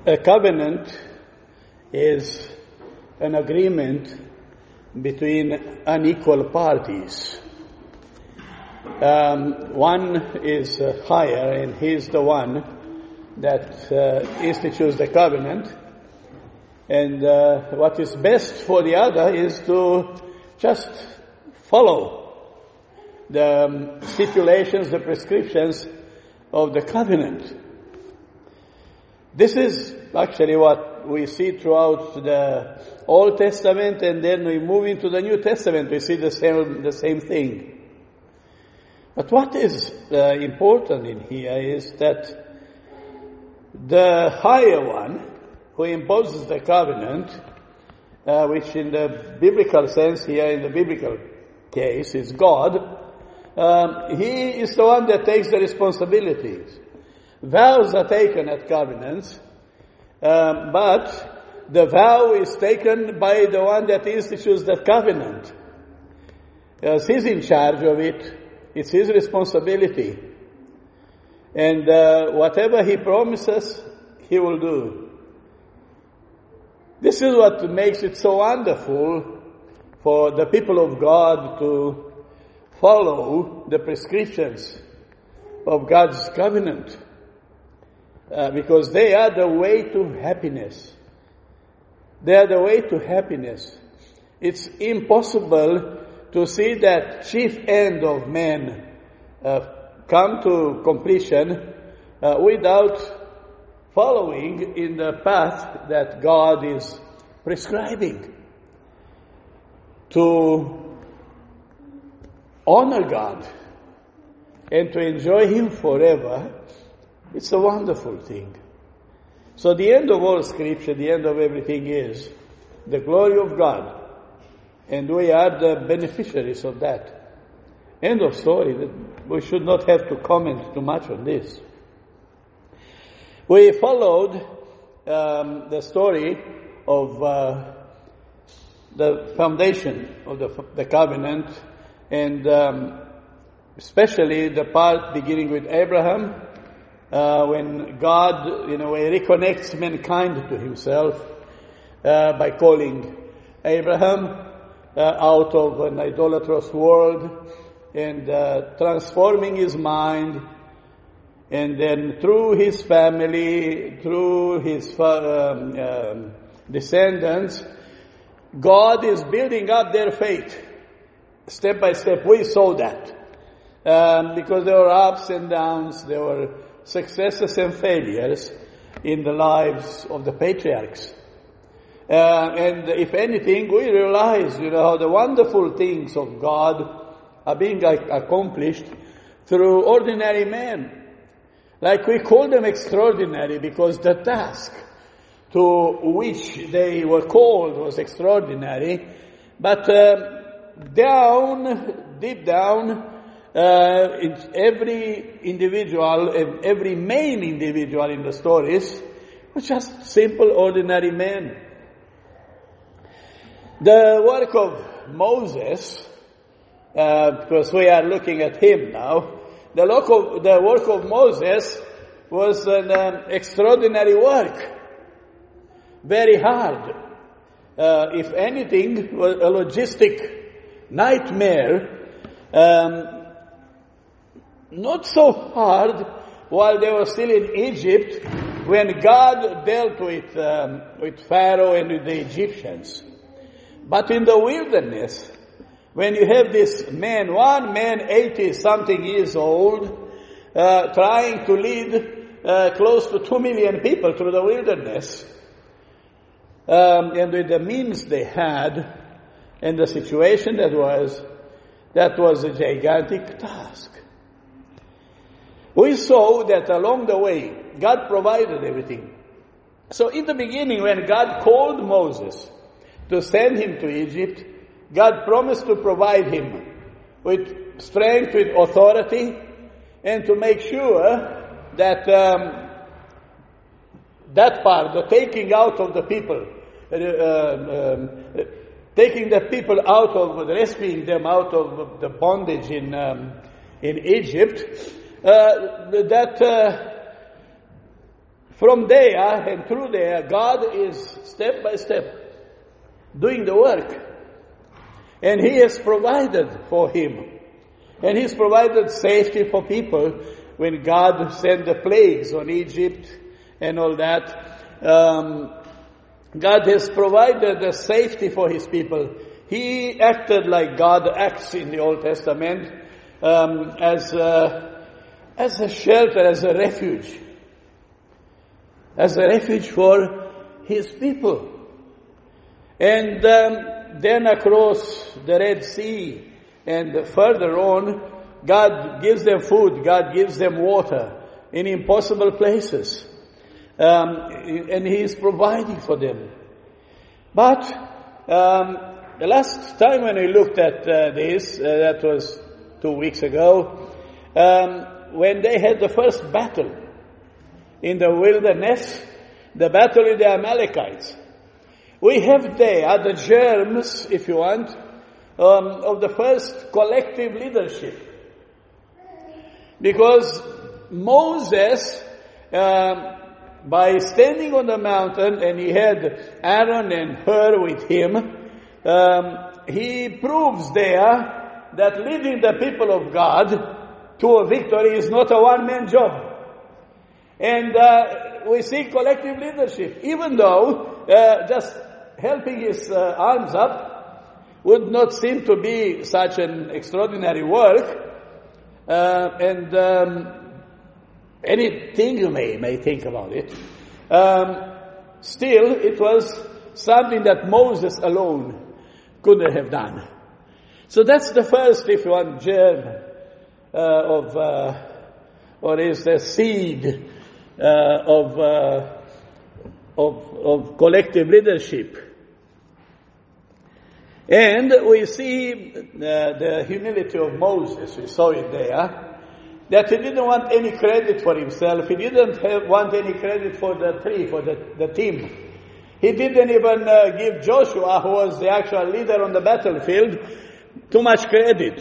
A covenant is an agreement between unequal parties. One is higher, and he's the one that institutes the covenant. And what is best for the other is to just follow the stipulations, the prescriptions of the covenant. This is actually what we see throughout the Old Testament, and then we move into the New Testament, we see the same thing. But what is important in here is that the higher one, who imposes the covenant, which in the biblical sense here, in the biblical case, is God, he is the one that takes the responsibilities. Vows are taken at covenants, but the vow is taken by the one that institutes the covenant. As he's in charge of it, it's his responsibility. And whatever he promises, he will do. This is what makes it so wonderful for the people of God to follow the prescriptions of God's covenant. Because they are the way to happiness. They are the way to happiness. It's impossible to see that chief end of man come to completion without following in the path that God is prescribing. To honor God and to enjoy Him forever, it's a wonderful thing. So the end of all Scripture, the end of everything is the glory of God. And we are the beneficiaries of that. End of story. We should not have to comment too much on this. We followed the story of the foundation of the covenant, and especially the part beginning with Abraham, when God, in a way, reconnects mankind to Himself by calling Abraham out of an idolatrous world and transforming his mind, and then through his family, through his descendants, God is building up their faith step by step. We saw that because there were ups and downs, there were successes and failures in the lives of the patriarchs. And if anything, we realize, how the wonderful things of God are being accomplished through ordinary men. Like we call them extraordinary because the task to which they were called was extraordinary. But deep down, every individual, every main individual in the stories was just simple, ordinary men. The work of Moses, because we are looking at him now, the work of Moses was an extraordinary work. Very hard. If anything, was a logistic nightmare. Not so hard while they were still in Egypt, when God dealt with Pharaoh and with the Egyptians. But in the wilderness, when you have this one man 80-something years old, trying to lead close to 2 million people through the wilderness, and with the means they had, and the situation that was a gigantic task. We saw that along the way, God provided everything. So in the beginning, when God called Moses to send him to Egypt, God promised to provide him with strength, with authority, and to make sure that that part, the taking out of the people, taking the people out of, rescuing them out of the bondage in Egypt, that from there and through there, God is step by step doing the work. And He has provided for him. And He's provided safety for people when God sent the plagues on Egypt and all that. God has provided the safety for His people. He acted like God acts in the Old Testament, as a shelter, as a refuge for His people. And then across the Red Sea and further on, God gives them food, God gives them water in impossible places. And He is providing for them. But the last time when we looked at this, that was 2 weeks ago, when they had the first battle in the wilderness, the battle with the Amalekites. We have there the germs, if you want, of the first collective leadership. Because Moses, by standing on the mountain, and he had Aaron and Hur with him, he proves there that leading the people of God to a victory is not a one-man job. And we see collective leadership, even though just helping his arms up would not seem to be such an extraordinary work. And anything you may think about it. Still, it was something that Moses alone couldn't have done. So that's the first, if you want, germ or is the seed of collective leadership. And we see the humility of Moses. We saw it there. That he didn't want any credit for himself. He didn't want any credit for the tree, for the team. He didn't even give Joshua, who was the actual leader on the battlefield, too much credit.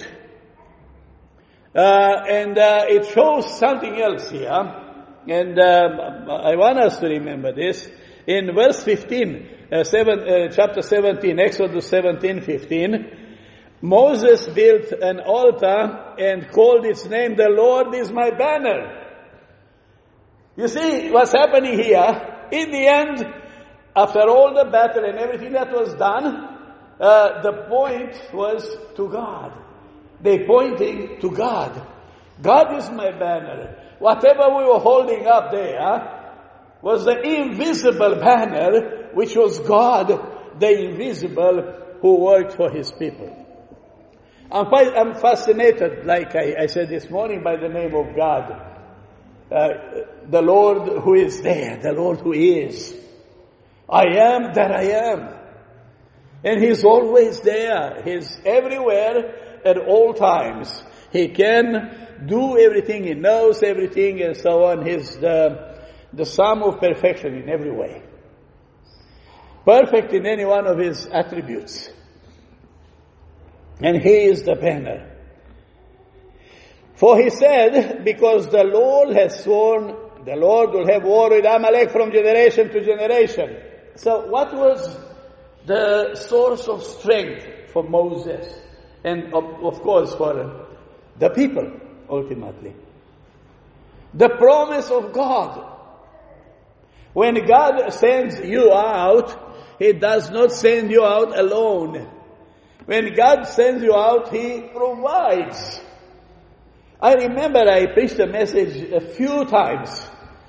And it shows something else here. And I want us to remember this. In verse 15, chapter 17, Exodus 17:15, Moses built an altar and called its name, "The Lord is my banner." You see what's happening here? In the end, after all the battle and everything that was done, the point was to God. They pointing to God. God is my banner. Whatever we were holding up there was the invisible banner, which was God, the invisible, who worked for His people. I'm fascinated, like I said this morning, by the name of God. The Lord who is there, the Lord who is. I am that I am. And He's always there. He's everywhere at all times. He can do everything, He knows everything, and so on. He's the sum of perfection in every way. Perfect in any one of His attributes. And He is the banner. For He said, because the Lord has sworn, the Lord will have war with Amalek from generation to generation. So what was the source of strength for Moses? And of course for the people, ultimately. The promise of God. When God sends you out, He does not send you out alone. When God sends you out, He provides. I remember I preached a message a few times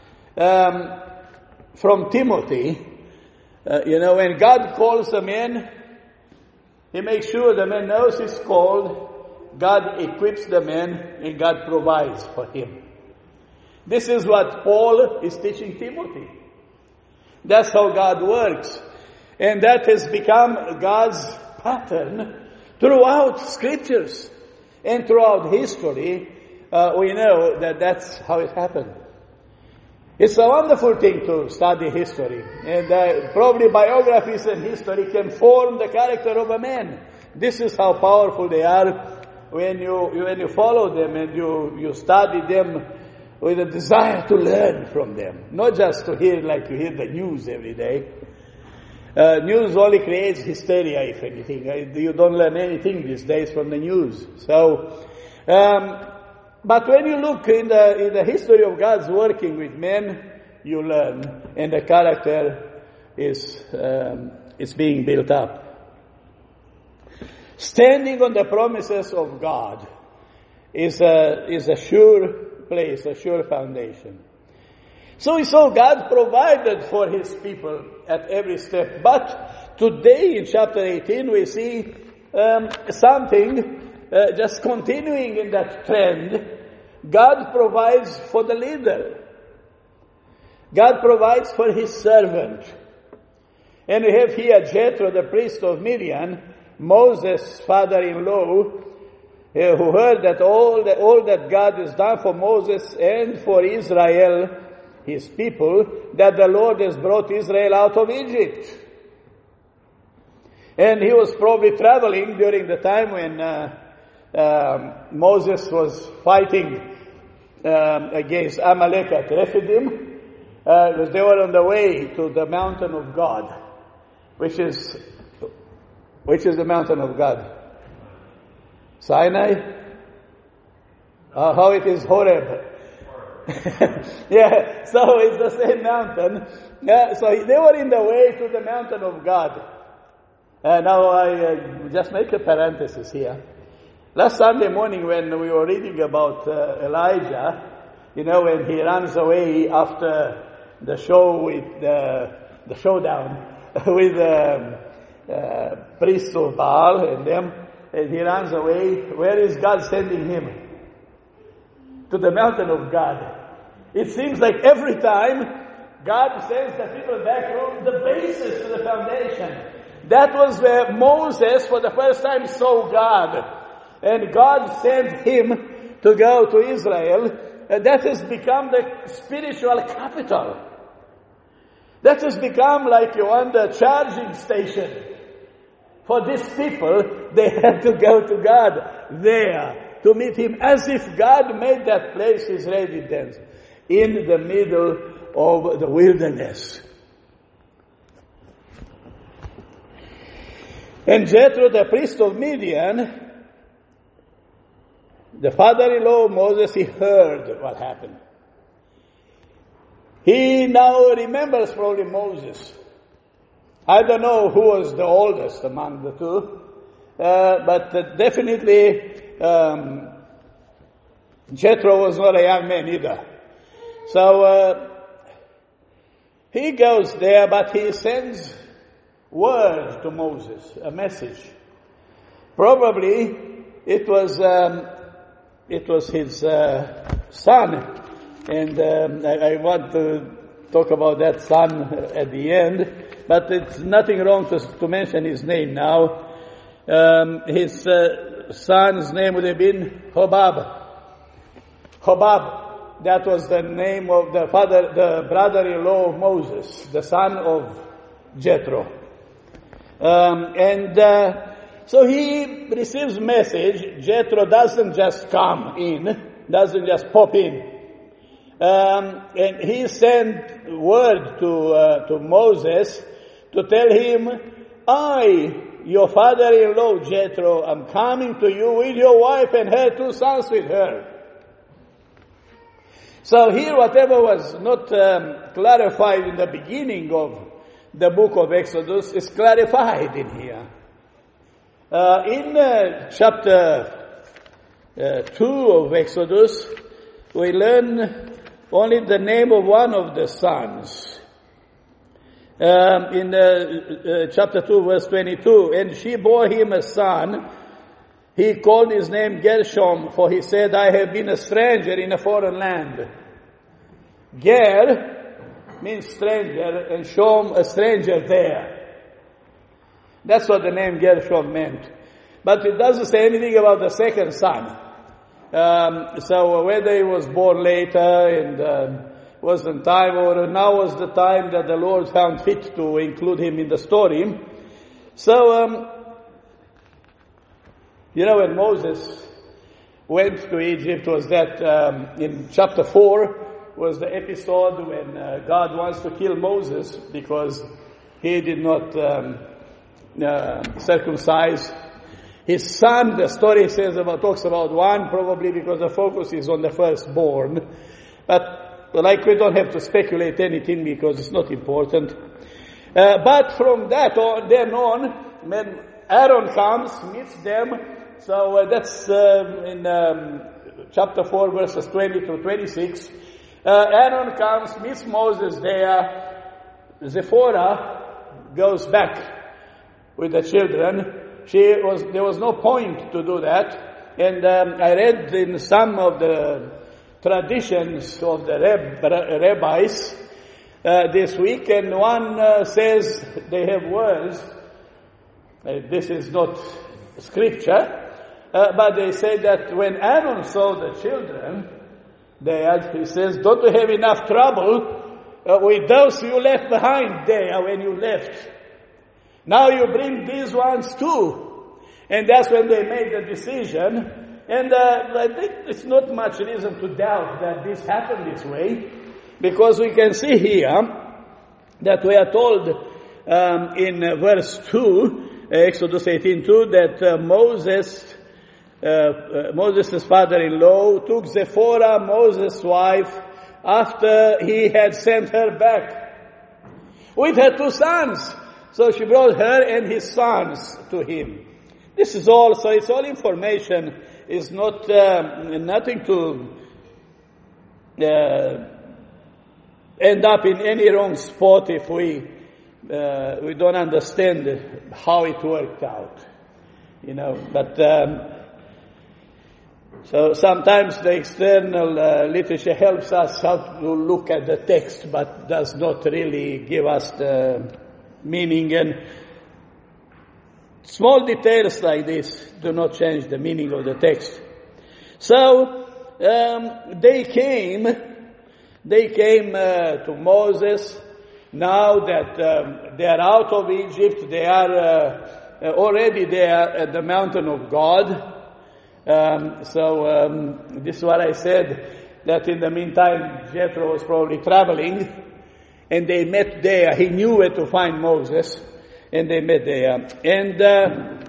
from Timothy. When God calls a man, He makes sure the man knows he's called. God equips the man and God provides for him. This is what Paul is teaching Timothy. That's how God works. And that has become God's pattern throughout scriptures and throughout history. We know that that's how it happened. It's a wonderful thing to study history. And probably biographies and history can form the character of a man. This is how powerful they are when you follow them and you study them with a desire to learn from them, not just to hear like you hear the news every day. News only creates hysteria, if anything. You don't learn anything these days from the news. So, but when you look in the history of God's working with men, you learn, and the character is being built up. Standing on the promises of God is a sure place, a sure foundation. So we saw God provided for His people at every step. But today in chapter 18 we see something just continuing in that trend. God provides for the leader. God provides for His servant. And we have here Jethro, the priest of Midian, Moses' father-in-law, who heard that all that God has done for Moses and for Israel, His people, that the Lord has brought Israel out of Egypt. And he was probably traveling during the time when Moses was fighting against Amalek at Rephidim, because they were on the way to the mountain of God, which is the mountain of God? Sinai? How it is Horeb? Yeah, so it's the same mountain. Yeah, so they were in the way to the mountain of God. Now I just make a parenthesis here. Last Sunday morning when we were reading about Elijah, when he runs away after the show with the showdown with the priests of Baal and them, and he runs away, where is God sending him? To the mountain of God. It seems like every time God sends the people back to the basis, to the foundation. That was where Moses for the first time saw God. And God sent him to go to Israel. And that has become the spiritual capital. That has become like the charging station. For these people, they had to go to God there to meet Him, as if God made that place His residence in the middle of the wilderness. And Jethro, the priest of Midian, the father-in-law of Moses, he heard what happened. He now remembers probably Moses. I don't know who was the oldest among the two, but definitely Jethro was not a young man either. So he goes there, but he sends word to Moses, a message. Probably it was his son, and I want to talk about that son at the end. But it's nothing wrong to mention his name now. His son's name would have been Hobab. Hobab, that was the name of the brother-in-law of Moses, the son of Jethro. So he receives message. Jethro doesn't just come in, doesn't just pop in. And he sent word to Moses to tell him, I, your father-in-law Jethro, am coming to you with your wife and her 2 sons with her. So here whatever was not clarified in the beginning of the book of Exodus is clarified in here. In chapter 2 of Exodus, we learn only the name of one of the sons. In chapter 2, verse 22, and she bore him a son. He called his name Gershom, for he said, I have been a stranger in a foreign land. Ger means stranger, and Shom, a stranger there. That's what the name Gershom meant. But it doesn't say anything about the second son. So whether he was born later and wasn't time, or now was the time that the Lord found fit to include him in the story. So, when Moses went to Egypt was that in chapter 4 was the episode when God wants to kill Moses because he did not circumcise his son. The story talks about one, probably because the focus is on the firstborn. But we don't have to speculate anything because it's not important. But from then on, when Aaron comes, meets them, so that's in chapter 4, verses 20 to 26. Aaron comes, meets Moses there. Zipporah goes back with the children. There was no point to do that. And I read in some of the traditions of the rabbis this week, and one says they have words. This is not scripture, but they say that when Aaron saw the children, he says, don't you have enough trouble with those you left behind there when you left? Now you bring these ones too. And that's when they made the decision. And I think it's not much reason to doubt that this happened this way, because we can see here that we are told in verse 2, Exodus 18:2, that Moses' father-in-law took Zipporah, Moses' wife, after he had sent her back with her 2 sons. So she brought her and his sons to him. This is all, so it's all information. It's not nothing to end up in any wrong spot if we don't understand how it worked out, But so sometimes the external literature helps us how to look at the text, but does not really give us the meaning. And small details like this do not change the meaning of the text. So they came to Moses. Now that they are out of Egypt, they are already there at the mountain of God. This is what I said, that in the meantime Jethro was probably traveling, and they met there. He knew where to find Moses, and they met there. And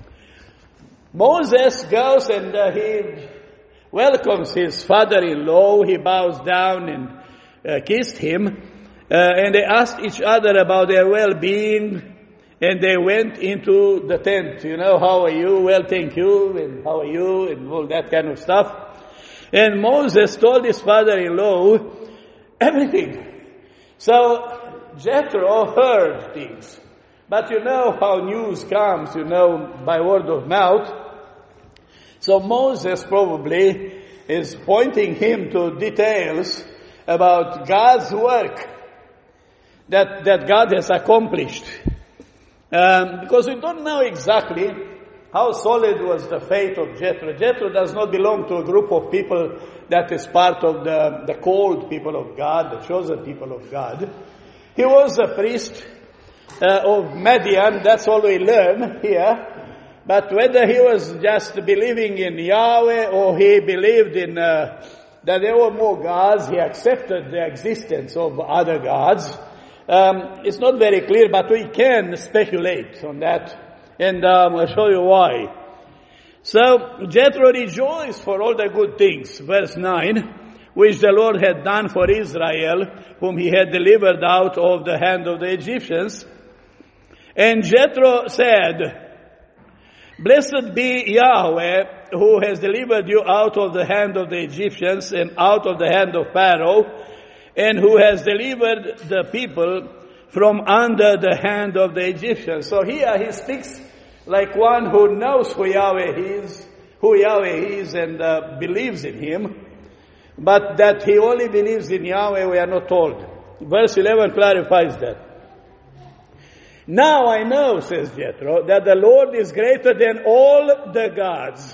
Moses goes and he welcomes his father-in-law. He bows down and kissed him. And they asked each other about their well-being, and they went into the tent. How are you? Well, thank you. And how are you? And all that kind of stuff. And Moses told his father-in-law everything. So Jethro heard things. But how news comes, by word of mouth. So Moses probably is pointing him to details about God's work that God has accomplished. Because we don't know exactly how solid was the faith of Jethro. Jethro does not belong to a group of people that is part of the called people of God, the chosen people of God. He was a priest of Midian, that's all we learn here. But whether he was just believing in Yahweh or he believed in that there were more gods, he accepted the existence of other gods. It's not very clear, but we can speculate on that, and I'll show you why. So Jethro rejoiced for all the good things, verse 9, which the Lord had done for Israel, whom he had delivered out of the hand of the Egyptians. And Jethro said, Blessed be Yahweh, who has delivered you out of the hand of the Egyptians and out of the hand of Pharaoh, and who has delivered the people from under the hand of the Egyptians. So here he speaks like one who knows who Yahweh is and believes in him. But that he only believes in Yahweh, we are not told. Verse 11 clarifies that. Now I know, says Jethro, that the Lord is greater than all the gods.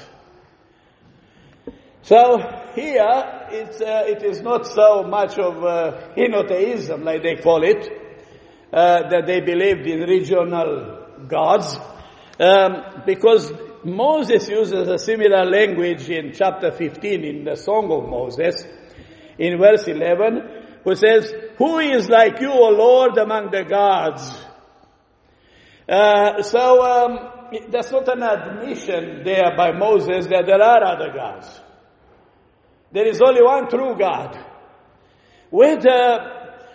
So here it is not so much of henotheism, like they call it, that they believed in regional gods, because Moses uses a similar language in chapter 15 in the Song of Moses, in verse 11, who says, "Who is like you, O Lord, among the gods?" That's not an admission there by Moses that there are other gods. There is only one true God. Whether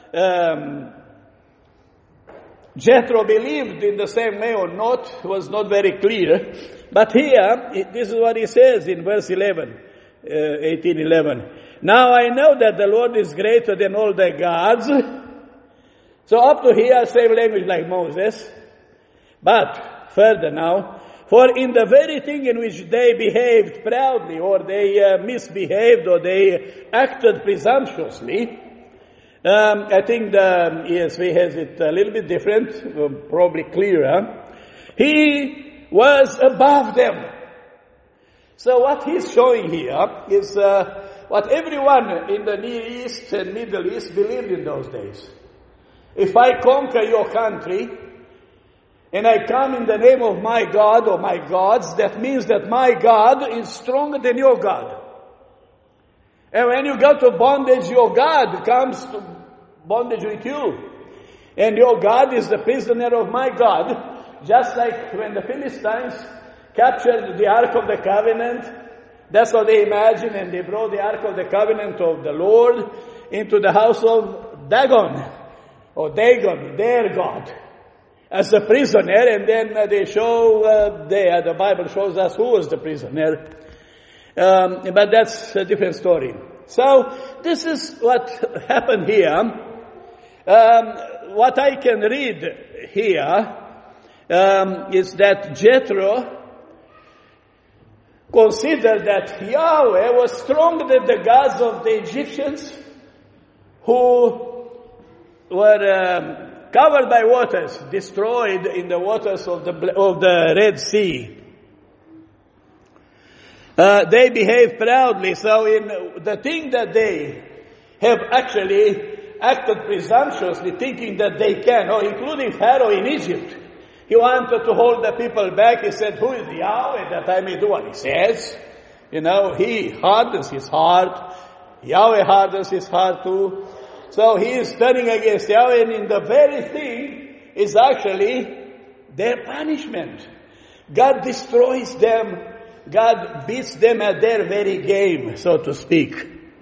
Jethro believed in the same way or not was not very clear. But here, this is what he says in verse 11, 18:11. "Now I know that the Lord is greater than all the gods." So up to here, same language like Moses. But further now, "For in the very thing in which they behaved proudly, or they misbehaved, or they acted presumptuously," I think the ESV has it a little bit different, probably clearer. "He was above them." So what he's showing here is what everyone in the Near East and Middle East believed in those days. If I conquer your country, and I come in the name of my God or my gods, that means that my God is stronger than your God. And when you go to bondage, your God comes to bondage with you. And your God is the prisoner of my God. Just like when the Philistines captured the Ark of the Covenant, that's what they imagined, and they brought the Ark of the Covenant of the Lord into the house of Dagon, or Dagon, their God, as a prisoner, and then they show, the Bible shows us who was the prisoner. But that's a different story. So this is what happened here. What I can read here is that Jethro considered that Yahweh was stronger than the gods of the Egyptians, who were covered by waters, destroyed in the waters of the Red Sea. They behave proudly, so in the thing that they have actually acted presumptuously, thinking that they can, including Pharaoh in Egypt. He wanted to hold the people back. He said, "Who is Yahweh that I may do what he says?" He hardens his heart. Yahweh hardens his heart too. So he is turning against Yahweh, and in the very thing is actually their punishment. God destroys them. God beats them at their very game, so to speak.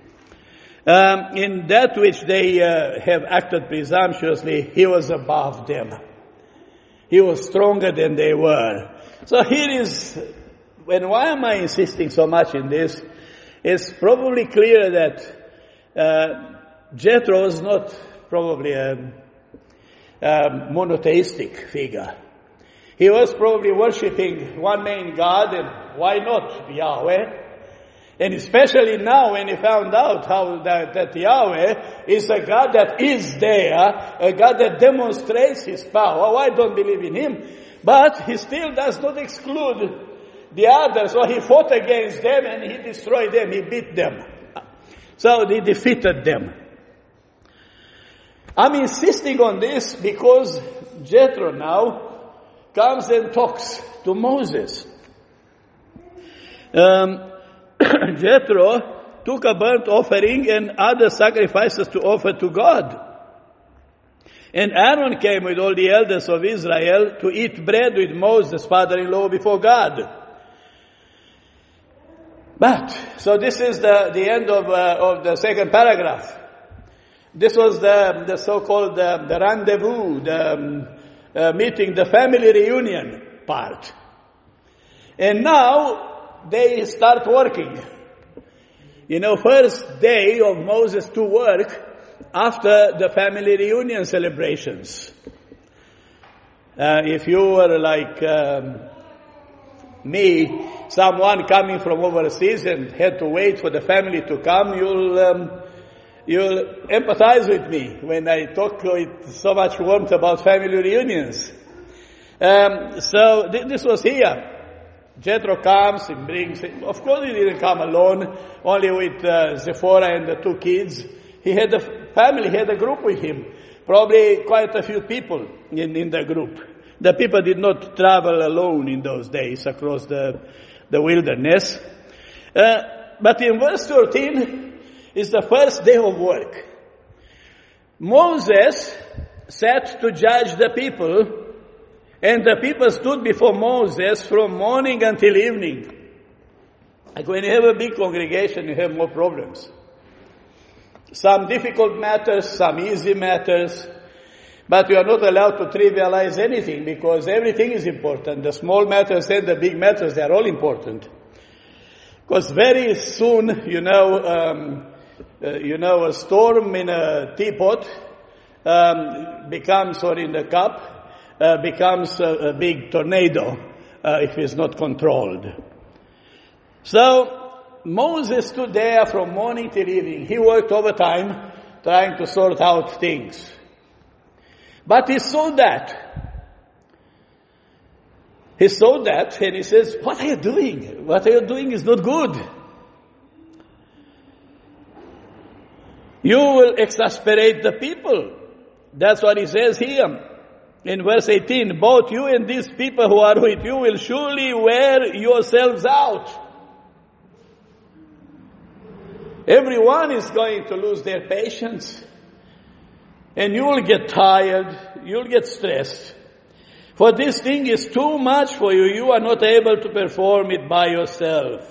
In that which they have acted presumptuously, he was above them. He was stronger than they were. So here is, and why am I insisting so much in this? It's probably clear that Jethro was not probably a monotheistic figure. He was probably worshipping one main God, and why not Yahweh? And especially now when he found out how that Yahweh is a God that is there, a God that demonstrates his power. Well, I don't believe in him. But he still does not exclude the others. So he fought against them and he destroyed them, he beat them. So he defeated them. I'm insisting on this because Jethro now comes and talks to Moses. Jethro took a burnt offering and other sacrifices to offer to God. And Aaron came with all the elders of Israel to eat bread with Moses, father-in-law, before God. But, so this is the end of the second paragraph. This was the so-called the rendezvous, the meeting, the family reunion part. And now they start working. First day of Moses to work after the family reunion celebrations. If you were like me, someone coming from overseas and had to wait for the family to come, you'll empathize with me when I talk with so much warmth about family reunions. So this was here. Jethro comes and brings, of course he didn't come alone, only with Zipporah and the two kids. He had a family, he had a group with him. Probably quite a few people in the group. The people did not travel alone in those days across the wilderness. But in verse 13 is the first day of work. Moses sat to judge the people, and the people stood before Moses from morning until evening. Like when you have a big congregation, you have more problems. Some difficult matters, some easy matters, but you are not allowed to trivialize anything because everything is important. The small matters and the big matters, they are all important. Because very soon, a storm in a teapot becomes, or in a cup, becomes a big tornado if it's not controlled. So, Moses stood there from morning till evening. He worked overtime trying to sort out things. But he saw that. He saw that and he says, what are you doing? What are you doing is not good. You will exasperate the people. That's what he says here. In verse 18, both you and these people who are with you will surely wear yourselves out. Everyone is going to lose their patience. And you will get tired. You'll get stressed. For this thing is too much for you. You are not able to perform it by yourself.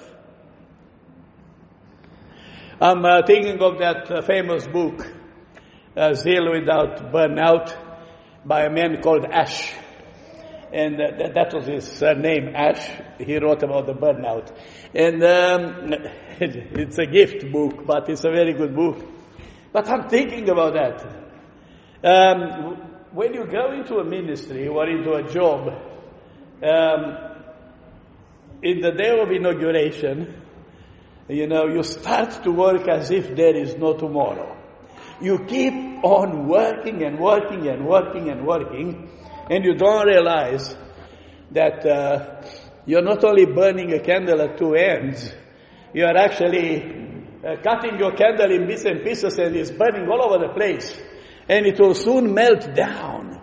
I'm thinking of that famous book, Zeal Without Burnout, by a man called Ash. And that was his name, Ash. He wrote about the burnout. And it's a gift book, but it's a very good book. But I'm thinking about that. When you go into a ministry or into a job, in the day of inauguration, you start to work as if there is no tomorrow. You keep on working and working and working and working, and you don't realize that you're not only burning a candle at two ends, you are actually cutting your candle in bits and pieces, and it's burning all over the place. And it will soon melt down.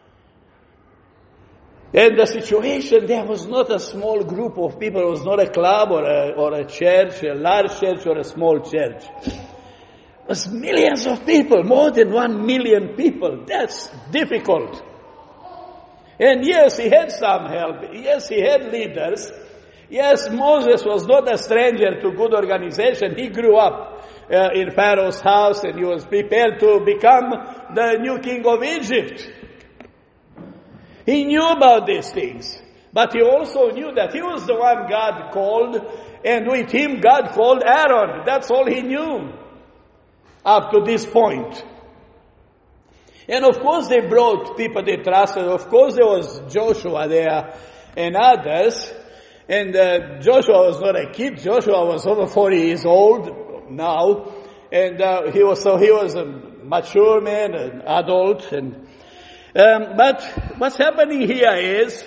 And the situation there was not a small group of people. It was not a club or a church, a large church or a small church. It was millions of people, more than 1 million people. That's difficult. And yes, he had some help. Yes, he had leaders. Yes, Moses was not a stranger to good organization. He grew up in Pharaoh's house, and he was prepared to become the new king of Egypt. He knew about these things, but he also knew that he was the one God called, and with him God called Aaron. That's all he knew up to this point. And of course they brought people they trusted. Of course there was Joshua there and others. And Joshua was not a kid. Joshua was over 40 years old now, and he was a mature man, an adult. And but what's happening here is,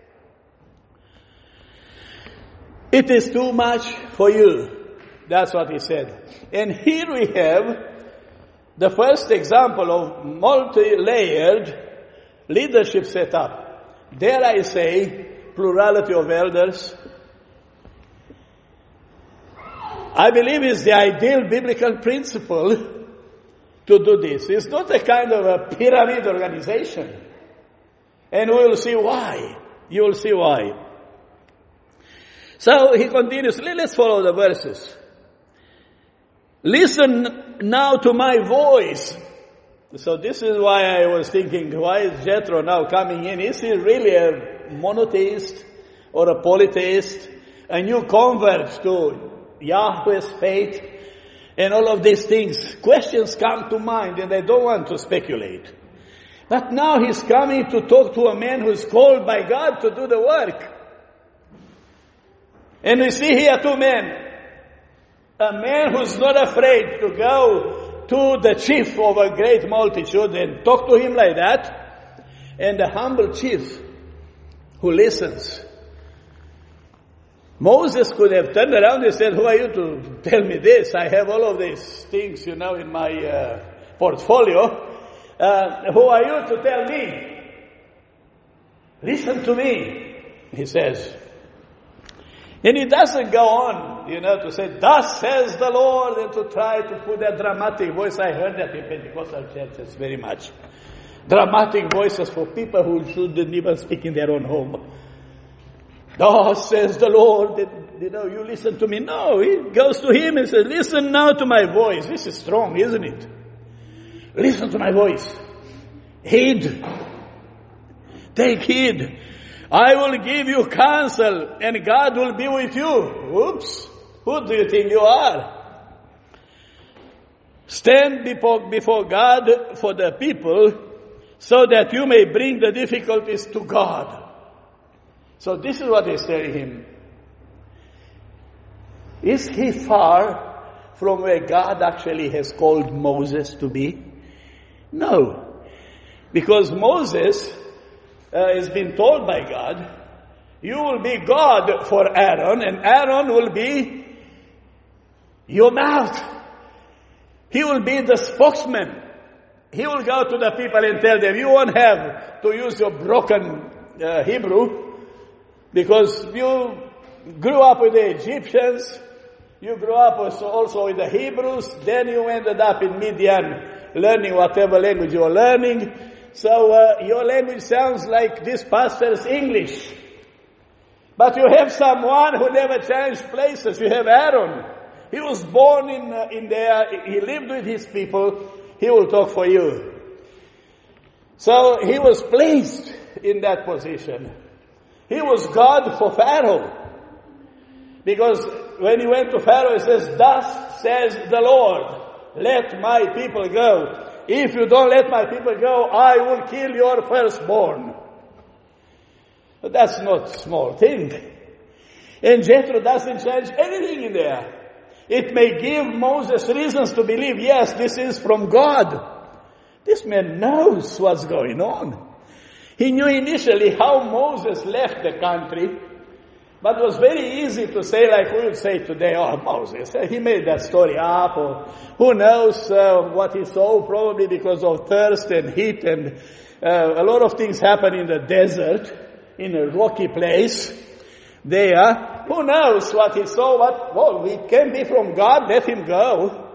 it is too much for you. That's what he said. And here we have the first example of multi-layered leadership setup. Dare I say, plurality of elders. I believe it's the ideal biblical principle to do this. It's not a kind of a pyramid organization. And we will see why. You will see why. So he continues. Let's follow the verses. Listen now to my voice. So this is why I was thinking, why is Jethro now coming in? Is he really a monotheist or a polytheist? A new convert to Yahweh's faith? And all of these things. Questions come to mind, and I don't want to speculate. But now he's coming to talk to a man who's called by God to do the work. And we see here two men. A man who's not afraid to go to the chief of a great multitude and talk to him like that. And a humble chief who listens. Moses could have turned around and said, who are you to tell me this? I have all of these things, in my portfolio. Who are you to tell me? Listen to me, he says. And he doesn't go on, to say, thus says the Lord, and to try to put that dramatic voice. I heard that in Pentecostal churches very much. Dramatic voices for people who shouldn't even speak in their own home. Thus says the Lord, you listen to me. No, he goes to him and says, listen now to my voice. This is strong, isn't it? Listen to my voice. Heed. Take heed. I will give you counsel, and God will be with you. Oops. Who do you think you are? Stand before God for the people, so that you may bring the difficulties to God. So this is what he's telling him. Is he far from where God actually has called Moses to be? No. Because Moses has been told by God, you will be God for Aaron, and Aaron will be your mouth. He will be the spokesman. He will go to the people and tell them, you won't have to use your broken Hebrew, because you grew up with the Egyptians, you grew up also with the Hebrews, then you ended up in Midian learning whatever language you were learning. So your language sounds like this pastor's English. But you have someone who never changed places. You have Aaron. He was born in there. He lived with his people. He will talk for you. So he was placed in that position. He was God for Pharaoh. Because when he went to Pharaoh, he says, thus says the Lord, let my people go. If you don't let my people go, I will kill your firstborn. But that's not a small thing. And Jethro doesn't change anything in there. It may give Moses reasons to believe, yes, this is from God. This man knows what's going on. He knew initially how Moses left the country, but it was very easy to say, like we would say today, oh, Moses, he made that story up, or who knows what he saw, probably because of thirst and heat, and a lot of things happen in the desert, in a rocky place there. Who knows what he saw, well, it can be from God, let him go.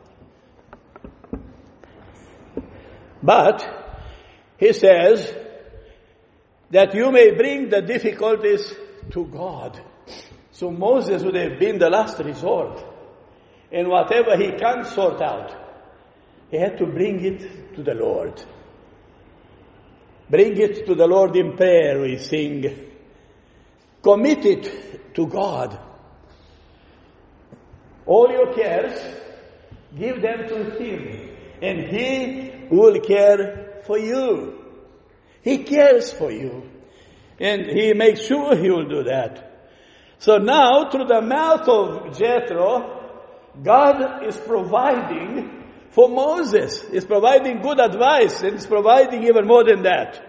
But he says that you may bring the difficulties to God. So Moses would have been the last resort. And whatever he can't sort out, he had to bring it to the Lord. Bring it to the Lord in prayer, we sing. Commit it to God. All your cares, give them to Him. And He will care for you. He cares for you. And He makes sure He will do that. So now, through the mouth of Jethro, God is providing for Moses. He's providing good advice, and He's providing even more than that.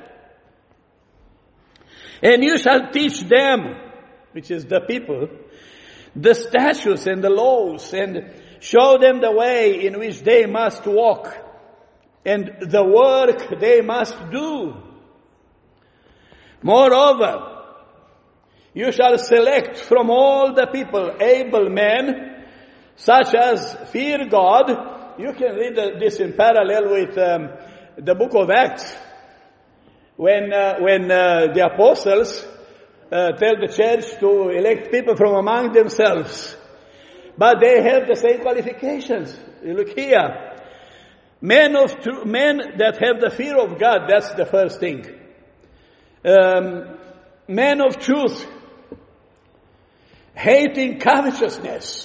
And you shall teach them, which is the people, the statutes and the laws, and show them the way in which they must walk, and the work they must do. Moreover, you shall select from all the people able men, such as fear God. You can read this in parallel with the book of Acts, when the apostles tell the church to elect people from among themselves. But they have the same qualifications. You look here. Men that have the fear of God, that's the first thing. Men of truth, hating covetousness.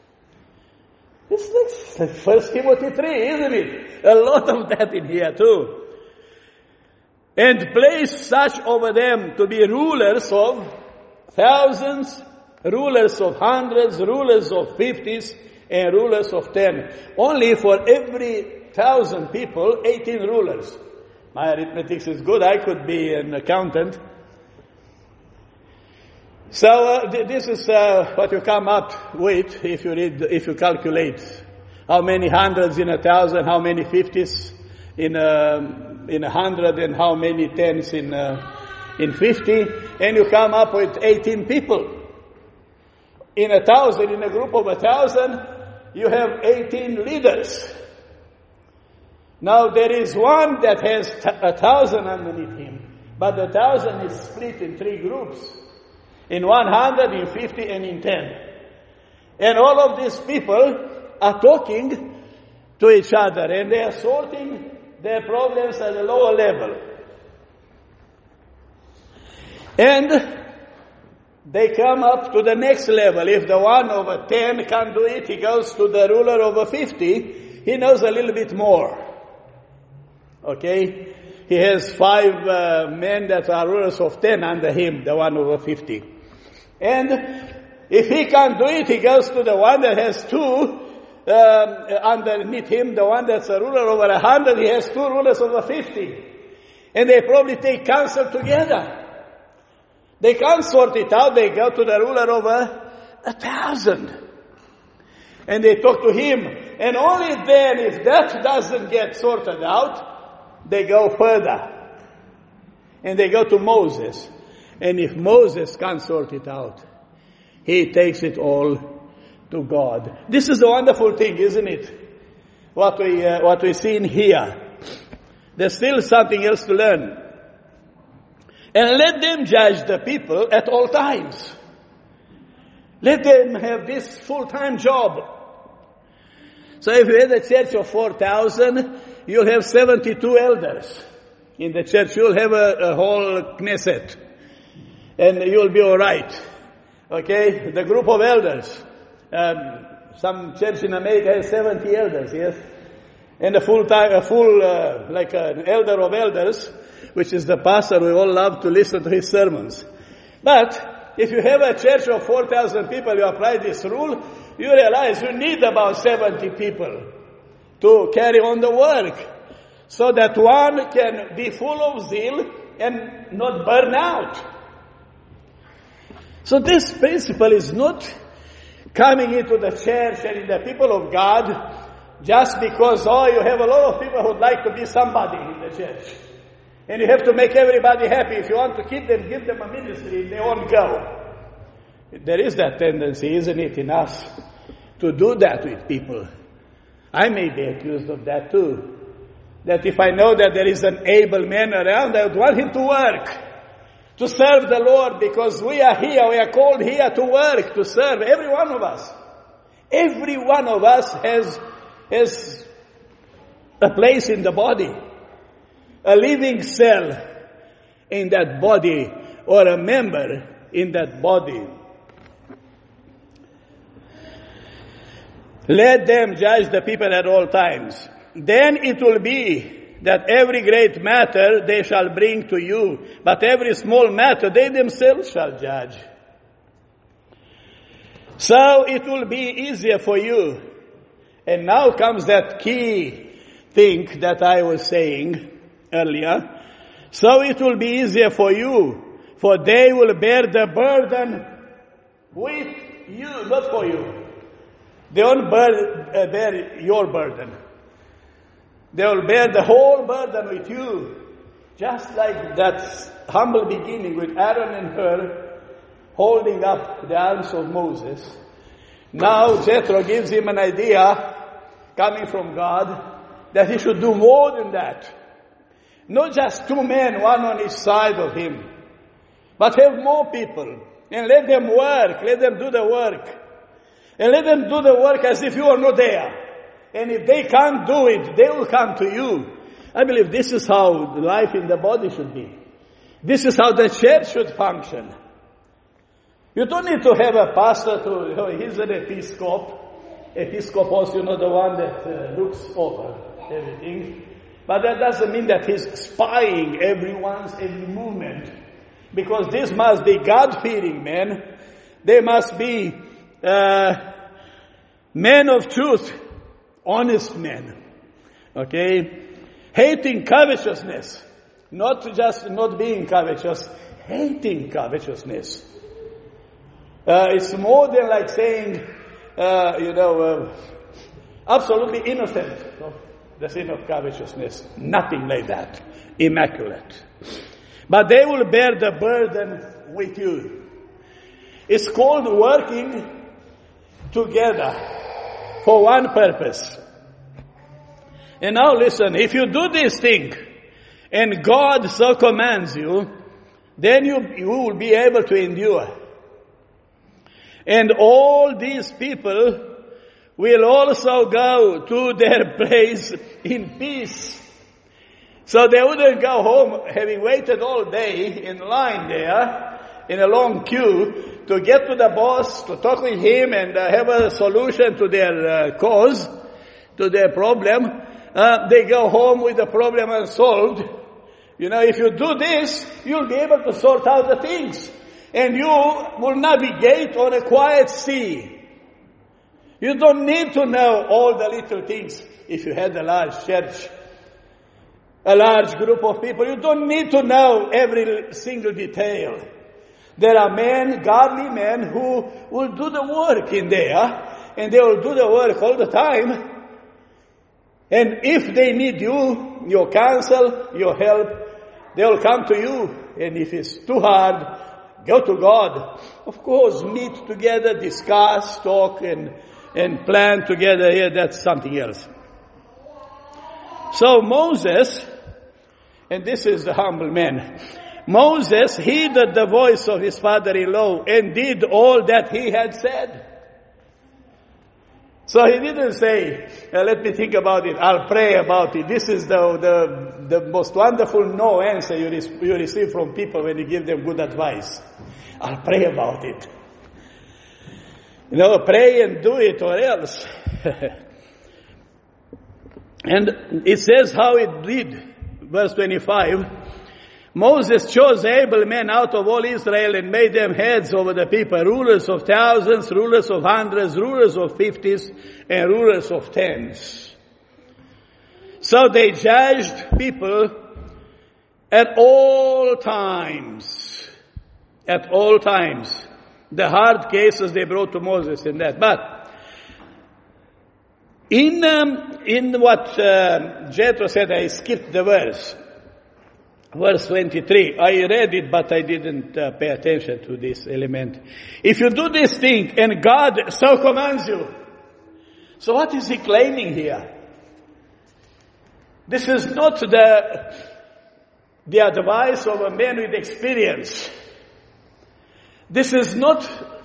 It's like 1 Timothy 3, isn't it? A lot of that in here too. And place such over them to be rulers of thousands, rulers of hundreds, rulers of 50s, and rulers of 10. Only for every 1,000 people, 18 rulers. My arithmetic is good. I could be an accountant. So this is what you come up with if you calculate how many hundreds in 1,000, how many 50s in 100, and how many tens in in 50, and you come up with 18 people. In 1,000, in a group of 1,000, you have 18 leaders. Now there is one that has 1,000 underneath him, but the 1,000 is split in 3 groups. In 100, in 50, and in 10. And all of these people are talking to each other, and they are sorting their problems at a lower level. And they come up to the next level. If the one over 10 can't do it, he goes to the ruler over 50. He knows a little bit more. Okay? He has 5 men that are rulers of 10 under him, the one over 50. And if he can't do it, he goes to the one that has 2 underneath him, the one that's a ruler over 100, he has 2 rulers over 50. And they probably take counsel together. They can't sort it out, they go to the ruler over 1,000. And they talk to him. And only then, if that doesn't get sorted out, they go further. And they go to Moses. And if Moses can't sort it out, he takes it all to God. This is a wonderful thing, isn't it? What we see in here. There's still something else to learn. And let them judge the people at all times. Let them have this full-time job. So if you have a church of 4,000, you'll have 72 elders. In the church, you'll have a whole Knesset. And you'll be all right. Okay? The group of elders. Some church in America has 70 elders, yes? And like an elder of elders, which is the pastor, we all love to listen to his sermons. But if you have a church of 4,000 people, you apply this rule, you realize you need about 70 people to carry on the work, so that one can be full of zeal and not burn out. So this principle is not coming into the church and in the people of God just because, you have a lot of people who would like to be somebody in the church. And you have to make everybody happy. If you want to keep them, give them a ministry, they won't go. There is that tendency, isn't it, in us to do that with people. I may be accused of that too. That if I know that there is an able man around, I would want him to work, to serve the Lord, because we are here, we are called here to work, to serve, every one of us. Every one of us has a place in the body. A living cell in that body, or a member in that body. Let them judge the people at all times. Then it will be that every great matter they shall bring to you, but every small matter they themselves shall judge. So it will be easier for you. And now comes that key thing that I was saying earlier. So it will be easier for you, for they will bear the burden with you, not for you. They won't bear your burden. They will bear the whole burden with you. Just like that humble beginning with Aaron and Hur holding up the arms of Moses. Now Jethro gives him an idea coming from God that he should do more than that. Not just 2 men, one on each side of him, but have more people and let them work, let them do the work. And let them do the work as if you are not there. And if they can't do it, they will come to you. I believe this is how life in the body should be. This is how the church should function. You don't need to have a pastor he's an episcopos, the one that looks over everything. But that doesn't mean that he's spying everyone's every movement. Because this must be God-fearing men. They must be men of truth, honest men. Okay? Hating covetousness. Not just not being covetous, hating covetousness. It's more than like saying, absolutely innocent of the sin of covetousness. Nothing like that. Immaculate. but they will bear the burden with you. It's called working together for one purpose. And now listen, if you do this thing, and God so commands you, then you will be able to endure. And all these people will also go to their place in peace. So they wouldn't go home having waited all day in line there, in a long queue, to get to the boss, to talk with him and have a solution to their cause, to their problem. They go home with the problem unsolved. If you do this, you'll be able to sort out the things. And you will navigate on a quiet sea. You don't need to know all the little things. If you had a large church, a large group of people, you don't need to know every single detail. There are men, godly men, who will do the work in there, and they will do the work all the time. And if they need you, your counsel, your help, they will come to you. And if it's too hard, go to God. Of course, meet together, discuss, talk, and plan together. Yeah, that's something else. So Moses, and this is the humble man, Moses heeded the voice of his father-in-law and did all that he had said. So he didn't say, let me think about it, I'll pray about it. This is the most wonderful no answer you receive from people when you give them good advice. I'll pray about it. Pray and do it or else. And it says how it did. Verse 25. Moses chose able men out of all Israel and made them heads over the people, rulers of thousands, rulers of hundreds, rulers of 50s, and rulers of 10s. So they judged people at all times. At all times. The hard cases they brought to Moses in that. But in what Jethro said, I skipped the verse. Verse 23. I read it, but I didn't pay attention to this element. If you do this thing, and God so commands you. So what is he claiming here? This is not the advice of a man with experience. This is not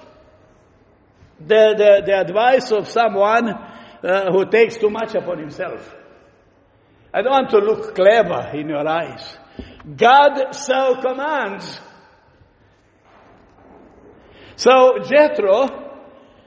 the advice of someone who takes too much upon himself. I don't want to look clever in your eyes. God so commands. So Jethro,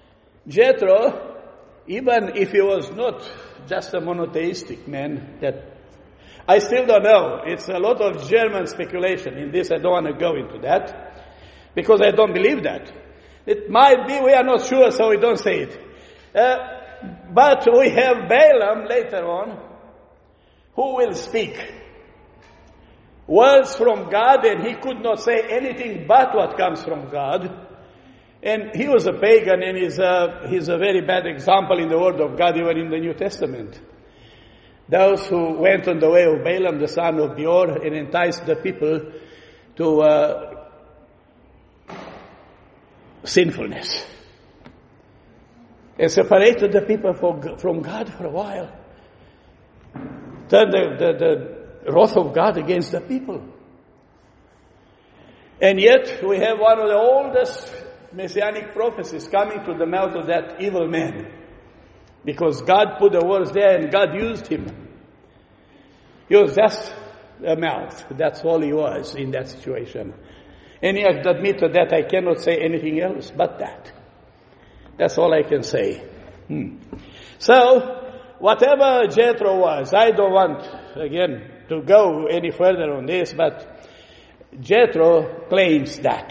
even if he was not just a monotheistic man, that I still don't know. It's a lot of German speculation in this. I don't want to go into that because I don't believe that. It might be, we are not sure, so we don't say it. But we have Balaam later on who will speak words from God, and he could not say anything but what comes from God. And he was a pagan, and he's a very bad example in the Word of God, even in the New Testament. Those who went on the way of Balaam, the son of Beor, and enticed the people to sinfulness. And separated the people from God for a while. Turned the wrath of God against the people. And yet we have one of the oldest messianic prophecies coming to the mouth of that evil man. Because God put the words there and God used him. He was just a mouth. That's all he was in that situation. And he has admitted that I cannot say anything else but that. That's all I can say. So, whatever Jethro was, I don't want, again, to go any further on this, but Jethro claims that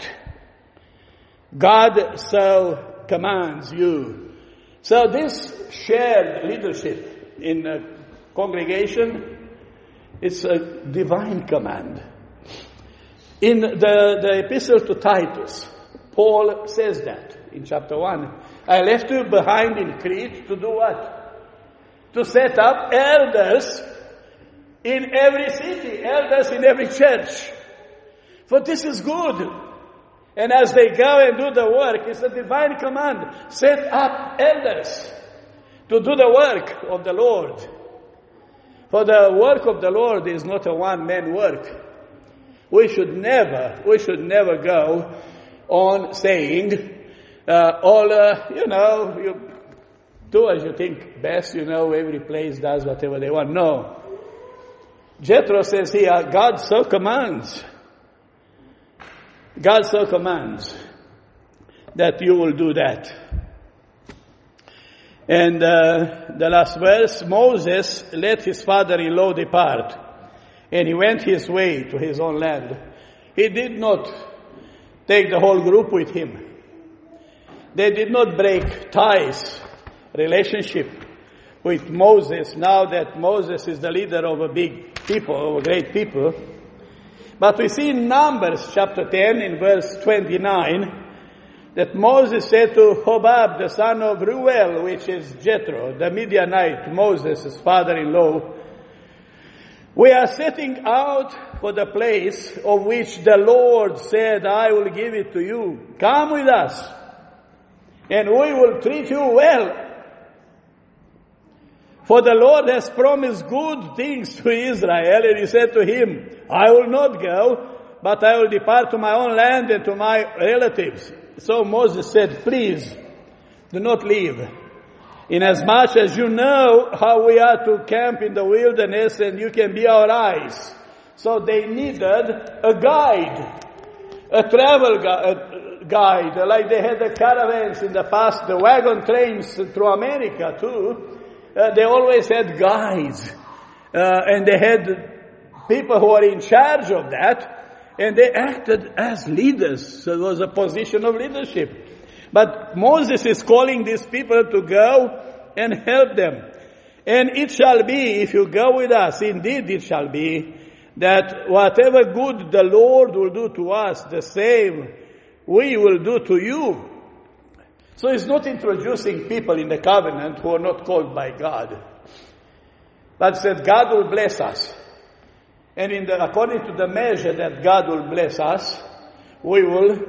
God so commands you. So this shared leadership in a congregation, it's a divine command. In the epistle to Titus, Paul says that in chapter 1. I left you behind in Crete to do what? To set up elders in every city, elders in every church. For this is good. And as they go and do the work, it's a divine command. Set up elders to do the work of the Lord. For the work of the Lord is not a one-man work. We should never go on saying, you do as you think best, every place does whatever they want. No. Jethro says here, God so commands. God so commands that you will do that. And the last verse, Moses let his father-in-law depart, and he went his way to his own land. He did not take the whole group with him. They did not break ties, relationship with Moses, now that Moses is the leader of a big people, of a great people. But we see in Numbers chapter 10 in verse 29 that Moses said to Hobab, the son of Reuel, which is Jethro, the Midianite, Moses' father-in-law, we are setting out for the place of which the Lord said, I will give it to you. Come with us, and we will treat you well. For the Lord has promised good things to Israel, and he said to him, I will not go, but I will depart to my own land and to my relatives. So Moses said, please, do not leave, inasmuch as you know how we are to camp in the wilderness, and you can be our eyes. So they needed a guide, a travel guide, like they had the caravans in the past, the wagon trains through America too. They always had guides, and they had people who were in charge of that, and they acted as leaders. So it was a position of leadership. But Moses is calling these people to go and help them. And it shall be, if you go with us, indeed it shall be, that whatever good the Lord will do to us, the same we will do to you. So he's not introducing people in the covenant who are not called by God. But said God will bless us. And according to the measure that God will bless us, we will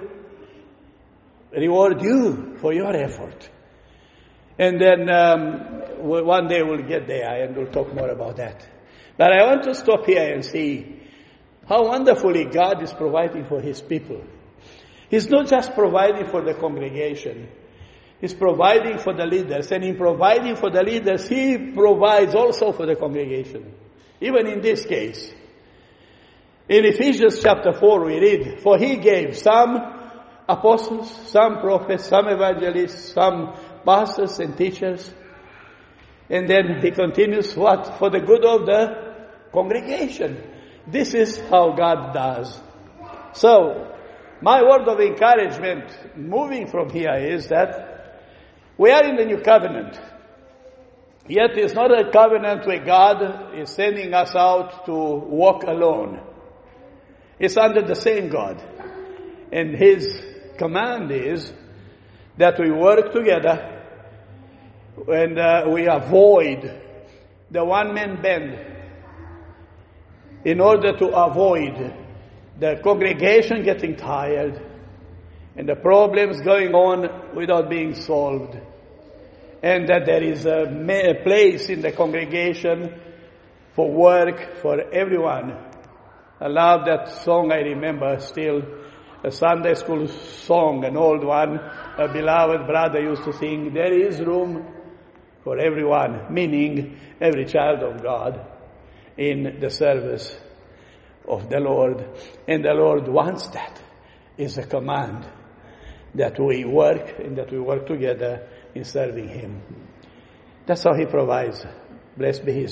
reward you for your effort. And then one day we'll get there and we'll talk more about that. But I want to stop here and see how wonderfully God is providing for his people. He's not just providing for the congregation. He's providing for the leaders, and in providing for the leaders, he provides also for the congregation. Even in this case. In Ephesians chapter 4 we read, for he gave some apostles, some prophets, some evangelists, some pastors and teachers. And then he continues, what? For the good of the congregation. This is how God does. So, my word of encouragement moving from here is that we are in the new covenant. Yet it's not a covenant where God is sending us out to walk alone. It's under the same God. And his command is that we work together and we avoid the one-man band in order to avoid the congregation getting tired and the problems going on without being solved. And that there is a place in the congregation for work for everyone. I love that song, I remember still, a Sunday school song, an old one, a beloved brother used to sing, there is room for everyone, meaning every child of God in the service of the Lord. And the Lord wants that. It's a command that we work and that we work together in serving him. That's how he provides. Blessed be his